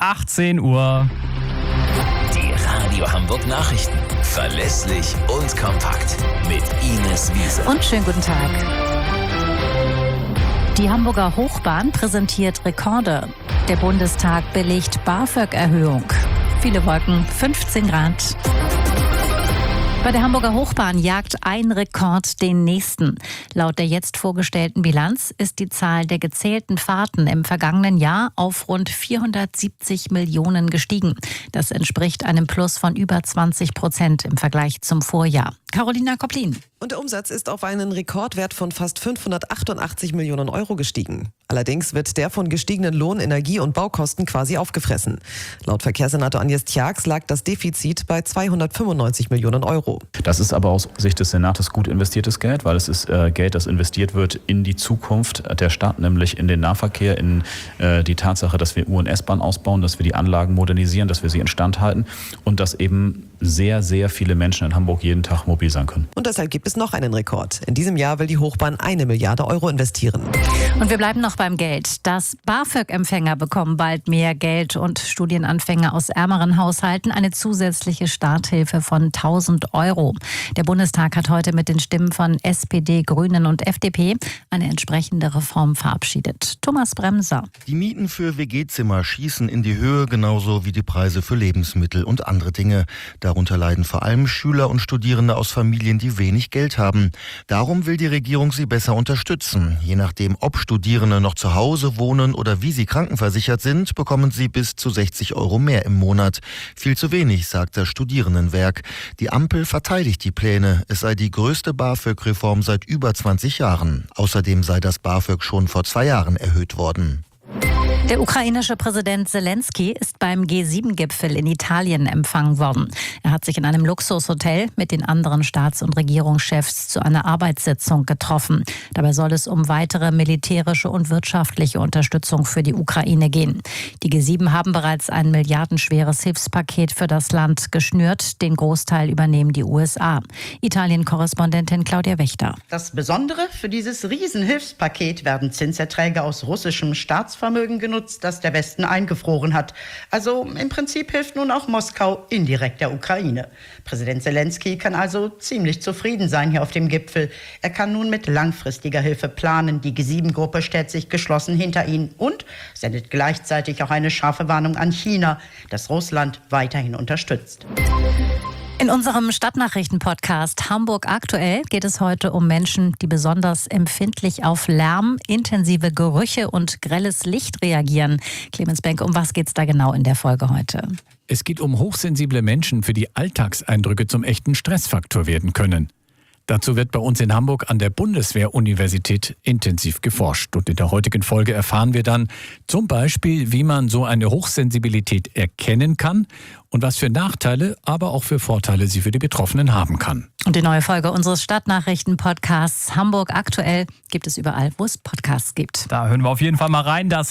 18 Uhr. Die Radio Hamburg Nachrichten. Verlässlich und kompakt. Mit Ines Wiese. Und schönen guten Tag. Die Hamburger Hochbahn präsentiert Rekorde. Der Bundestag belegt BAföG-Erhöhung. Viele Wolken, 15 Grad. Bei der Hamburger Hochbahn jagt ein Rekord den nächsten. Laut der jetzt vorgestellten Bilanz ist die Zahl der gezählten Fahrten im vergangenen Jahr auf rund 470 Millionen gestiegen. Das entspricht einem Plus von über 20% im Vergleich zum Vorjahr. Carolina Koplin. Und der Umsatz ist auf einen Rekordwert von fast 588 Millionen Euro gestiegen. Allerdings wird der von gestiegenen Lohn-, Energie- und Baukosten quasi aufgefressen. Laut Verkehrssenator Agnes Tjax lag das Defizit bei 295 Millionen Euro. Das ist aber aus Sicht des Senats gut investiertes Geld, weil es ist Geld, das investiert wird in die Zukunft der Stadt, nämlich in den Nahverkehr, in die Tatsache, dass wir U- und S-Bahn ausbauen, dass wir die Anlagen modernisieren, dass wir sie instand halten und dass eben sehr, sehr viele Menschen in Hamburg jeden Tag mobil sein können. Und deshalb gibt es noch einen Rekord. In diesem Jahr will die Hochbahn 1 Milliarde Euro investieren. Und wir bleiben noch beim Geld. Das BAföG-Empfänger bekommen bald mehr Geld und Studienanfänger aus ärmeren Haushalten eine zusätzliche Starthilfe von 1.000 Euro. Der Bundestag hat heute mit den Stimmen von SPD, Grünen und FDP eine entsprechende Reform verabschiedet. Thomas Bremser. Die Mieten für WG-Zimmer schießen in die Höhe, genauso wie die Preise für Lebensmittel und andere Dinge. Darunter leiden vor allem Schüler und Studierende aus Familien, die wenig Geld haben. Darum will die Regierung sie besser unterstützen. Je nachdem, ob Studierende noch zu Hause wohnen oder wie sie krankenversichert sind, bekommen sie bis zu 60 Euro mehr im Monat. Viel zu wenig, sagt das Studierendenwerk. Die Ampel verteidigt die Pläne. Es sei die größte BAföG-Reform seit über 20 Jahren. Außerdem sei das BAföG schon vor 2 Jahren erhöht worden. Der ukrainische Präsident Zelensky ist beim G7-Gipfel in Italien empfangen worden. Er hat sich in einem Luxushotel mit den anderen Staats- und Regierungschefs zu einer Arbeitssitzung getroffen. Dabei soll es um weitere militärische und wirtschaftliche Unterstützung für die Ukraine gehen. Die G7 haben bereits ein milliardenschweres Hilfspaket für das Land geschnürt. Den Großteil übernehmen die USA. Italien-Korrespondentin Claudia Wächter. Das Besondere: für dieses Riesenhilfspaket werden Zinserträge aus russischem Staatsvermögen genutzt, das der Westen eingefroren hat. Also im Prinzip hilft nun auch Moskau indirekt der Ukraine. Präsident Zelensky kann also ziemlich zufrieden sein hier auf dem Gipfel. Er kann nun mit langfristiger Hilfe planen. Die G7-Gruppe stellt sich geschlossen hinter ihn und sendet gleichzeitig auch eine scharfe Warnung an China, das Russland weiterhin unterstützt. In unserem Stadtnachrichten-Podcast Hamburg aktuell geht es heute um Menschen, die besonders empfindlich auf Lärm, intensive Gerüche und grelles Licht reagieren. Clemens Benck, um was geht's da genau in der Folge heute? Es geht um hochsensible Menschen, für die Alltagseindrücke zum echten Stressfaktor werden können. Dazu wird bei uns in Hamburg an der Bundeswehr-Universität intensiv geforscht. Und in der heutigen Folge erfahren wir dann zum Beispiel, wie man so eine Hochsensibilität erkennen kann und was für Nachteile, aber auch für Vorteile sie für die Betroffenen haben kann. Und die neue Folge unseres Stadtnachrichten-Podcasts Hamburg aktuell gibt es überall, wo es Podcasts gibt. Da hören wir auf jeden Fall mal rein. Das